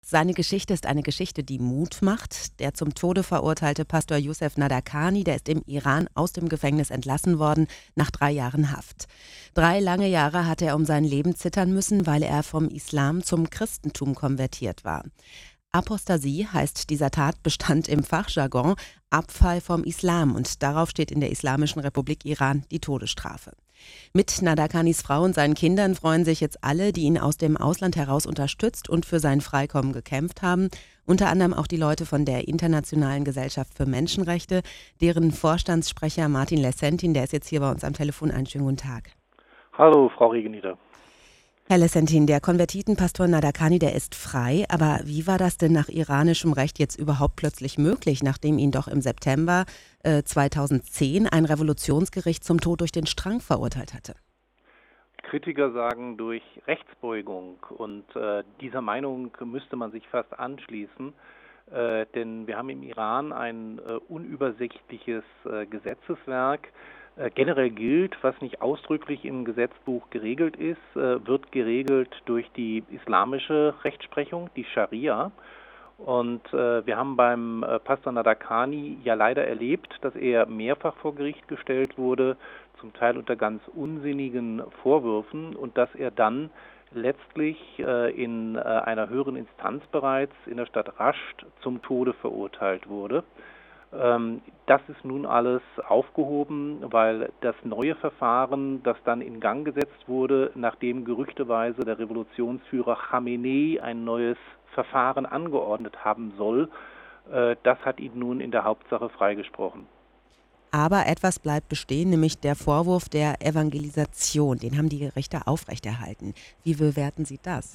Seine Geschichte ist eine Geschichte, die Mut macht. Der zum Tode verurteilte Pastor Youssef Nadarkhani, der ist im Iran aus dem Gefängnis entlassen worden nach 3 Jahren Haft. 3 lange Jahre hatte er um sein Leben zittern müssen, weil er vom Islam zum Christentum konvertiert war. Apostasie heißt dieser Tatbestand im Fachjargon Abfall vom Islam und darauf steht in der Islamischen Republik Iran die Todesstrafe. Mit Nadarkhanis Frau und seinen Kindern freuen sich jetzt alle, die ihn aus dem Ausland heraus unterstützt und für sein Freikommen gekämpft haben. Unter anderem auch die Leute von der Internationalen Gesellschaft für Menschenrechte, deren Vorstandssprecher Martin Lessentin, der ist jetzt hier bei uns am Telefon. Einen schönen guten Tag. Hallo, Frau Regenieder. Herr Lessentin, der Konvertitenpastor Nadarkhani, der ist frei. Aber wie war das denn nach iranischem Recht jetzt überhaupt plötzlich möglich, nachdem ihn doch im September 2010 ein Revolutionsgericht zum Tod durch den Strang verurteilt hatte? Kritiker sagen durch Rechtsbeugung und dieser Meinung müsste man sich fast anschließen, denn wir haben im Iran ein unübersichtliches Gesetzeswerk. Generell gilt, was nicht ausdrücklich im Gesetzbuch geregelt ist, wird geregelt durch die islamische Rechtsprechung, die Scharia. Und wir haben beim Pastor Nadarkhani ja leider erlebt, dass er mehrfach vor Gericht gestellt wurde, zum Teil unter ganz unsinnigen Vorwürfen und dass er dann letztlich in einer höheren Instanz bereits in der Stadt Rasht zum Tode verurteilt wurde. Das ist nun alles aufgehoben, weil das neue Verfahren, das dann in Gang gesetzt wurde, nachdem gerüchteweise der Revolutionsführer Khamenei ein neues Verfahren angeordnet haben soll, das hat ihn nun in der Hauptsache freigesprochen. Aber etwas bleibt bestehen, nämlich der Vorwurf der Evangelisation. Den haben die Richter aufrechterhalten. Wie bewerten Sie das?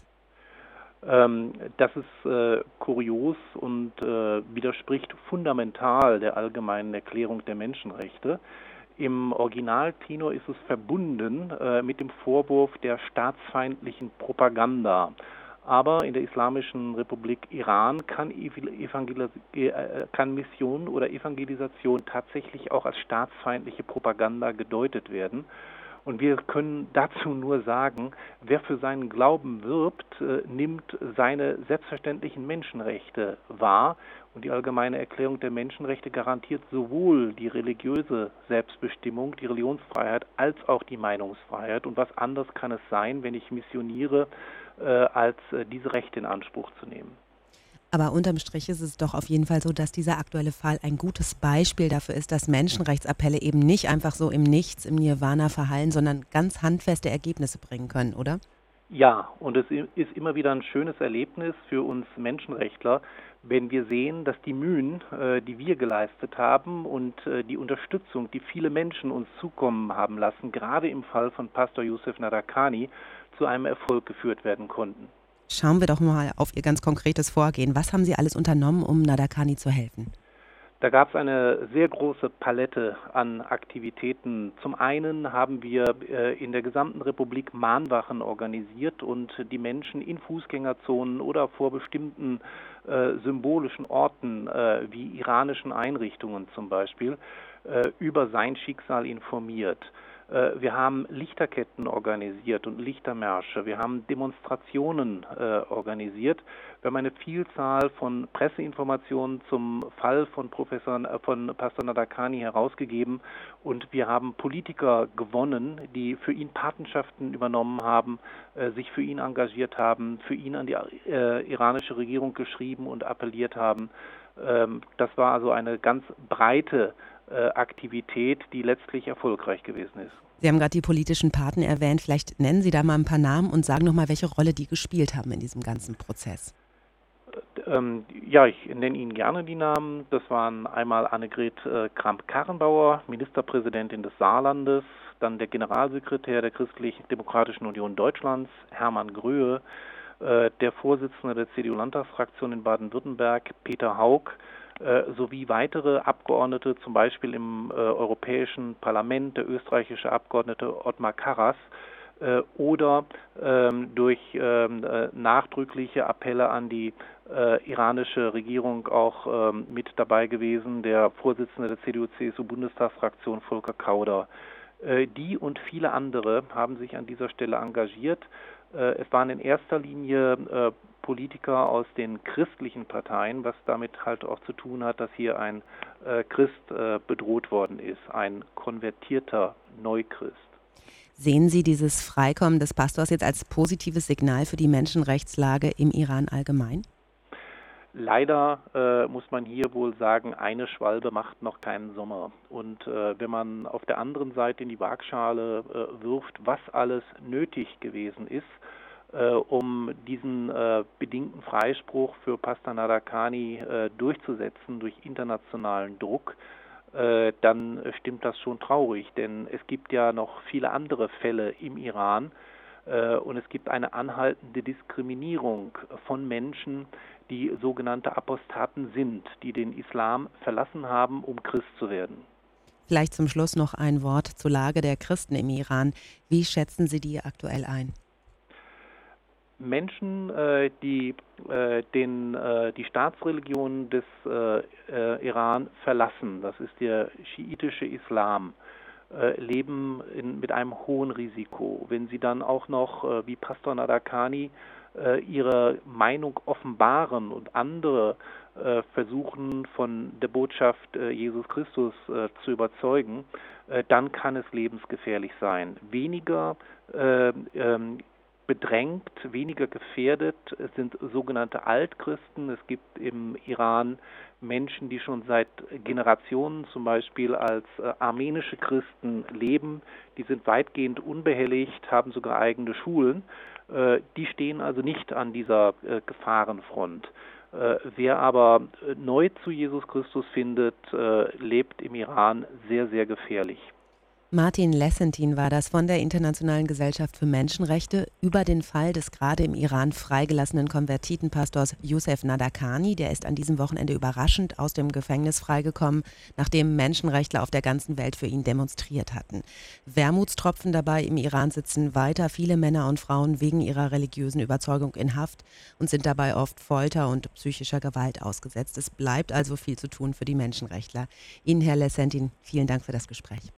Das ist kurios und widerspricht fundamental der allgemeinen Erklärung der Menschenrechte. Im Originaltenor ist es verbunden mit dem Vorwurf der staatsfeindlichen Propaganda. Aber in der Islamischen Republik Iran kann Mission oder Evangelisation tatsächlich auch als staatsfeindliche Propaganda gedeutet werden. Und wir können dazu nur sagen, wer für seinen Glauben wirbt, nimmt seine selbstverständlichen Menschenrechte wahr. Und die Allgemeine Erklärung der Menschenrechte garantiert sowohl die religiöse Selbstbestimmung, die Religionsfreiheit, als auch die Meinungsfreiheit. Und was anderes kann es sein, wenn ich missioniere, als diese Rechte in Anspruch zu nehmen. Aber unterm Strich ist es doch auf jeden Fall so, dass dieser aktuelle Fall ein gutes Beispiel dafür ist, dass Menschenrechtsappelle eben nicht einfach so im Nichts, im Nirvana verhallen, sondern ganz handfeste Ergebnisse bringen können, oder? Ja, und es ist immer wieder ein schönes Erlebnis für uns Menschenrechtler, wenn wir sehen, dass die Mühen, die wir geleistet haben und die Unterstützung, die viele Menschen uns zukommen haben lassen, gerade im Fall von Pastor Youssef Nadarkhani, zu einem Erfolg geführt werden konnten. Schauen wir doch mal auf Ihr ganz konkretes Vorgehen. Was haben Sie alles unternommen, um Nadarkhani zu helfen? Da gab es eine sehr große Palette an Aktivitäten. Zum einen haben wir in der gesamten Republik Mahnwachen organisiert und die Menschen in Fußgängerzonen oder vor bestimmten symbolischen Orten wie iranischen Einrichtungen zum Beispiel über sein Schicksal informiert. Wir haben Lichterketten organisiert und Lichtermärsche. Wir haben Demonstrationen organisiert. Wir haben eine Vielzahl von Presseinformationen zum Fall von Pastor Nadarkhani herausgegeben und wir haben Politiker gewonnen, die für ihn Patenschaften übernommen haben, sich für ihn engagiert haben, für ihn an die iranische Regierung geschrieben und appelliert haben. Das war also eine ganz breite Aktivität, die letztlich erfolgreich gewesen ist. Sie haben gerade die politischen Paten erwähnt. Vielleicht nennen Sie da mal ein paar Namen und sagen nochmal, welche Rolle die gespielt haben in diesem ganzen Prozess. Ja, ich nenne Ihnen gerne die Namen. Das waren einmal Annegret Kramp-Karrenbauer, Ministerpräsidentin des Saarlandes, dann der Generalsekretär der Christlich-Demokratischen Union Deutschlands, Hermann Gröhe, der Vorsitzende der CDU-Landtagsfraktion in Baden-Württemberg, Peter Haug, sowie weitere Abgeordnete, zum Beispiel im Europäischen Parlament, der österreichische Abgeordnete Ottmar Karas, oder durch nachdrückliche Appelle an die iranische Regierung auch mit dabei gewesen, der Vorsitzende der CDU-CSU-Bundestagsfraktion Volker Kauder. Die und viele andere haben sich an dieser Stelle engagiert. Es waren in erster Linie Politiker aus den christlichen Parteien, was damit halt auch zu tun hat, dass hier ein Christ bedroht worden ist, ein konvertierter Neuchrist. Sehen Sie dieses Freikommen des Pastors jetzt als positives Signal für die Menschenrechtslage im Iran allgemein? Leider muss man hier wohl sagen, eine Schwalbe macht noch keinen Sommer. Und wenn man auf der anderen Seite in die Waagschale wirft, was alles nötig gewesen ist, um diesen bedingten Freispruch für Pastor Nadakani durchzusetzen durch internationalen Druck, dann stimmt das schon traurig. Denn es gibt ja noch viele andere Fälle im Iran und es gibt eine anhaltende Diskriminierung von Menschen, die sogenannte Apostaten sind, die den Islam verlassen haben, um Christ zu werden. Vielleicht zum Schluss noch ein Wort zur Lage der Christen im Iran. Wie schätzen Sie die aktuell ein? Menschen, die die Staatsreligion des Iran verlassen, das ist der schiitische Islam, leben mit einem hohen Risiko. Wenn sie dann auch noch, wie Pastor Nadakani, ihre Meinung offenbaren und andere versuchen, von der Botschaft Jesus Christus zu überzeugen, dann kann es lebensgefährlich sein. Weniger bedrängt, weniger gefährdet sind sogenannte Altchristen. Es gibt im Iran Menschen, die schon seit Generationen zum Beispiel als armenische Christen leben. Die sind weitgehend unbehelligt, haben sogar eigene Schulen. Die stehen also nicht an dieser Gefahrenfront. Wer aber neu zu Jesus Christus findet, lebt im Iran sehr, sehr gefährlich. Martin Lessentin war das von der Internationalen Gesellschaft für Menschenrechte über den Fall des gerade im Iran freigelassenen Konvertitenpastors Yousef Nadakani. Der ist an diesem Wochenende überraschend aus dem Gefängnis freigekommen, nachdem Menschenrechtler auf der ganzen Welt für ihn demonstriert hatten. Wermutstropfen dabei: im Iran sitzen weiter viele Männer und Frauen wegen ihrer religiösen Überzeugung in Haft und sind dabei oft Folter und psychischer Gewalt ausgesetzt. Es bleibt also viel zu tun für die Menschenrechtler. Ihnen, Herr Lessentin, vielen Dank für das Gespräch.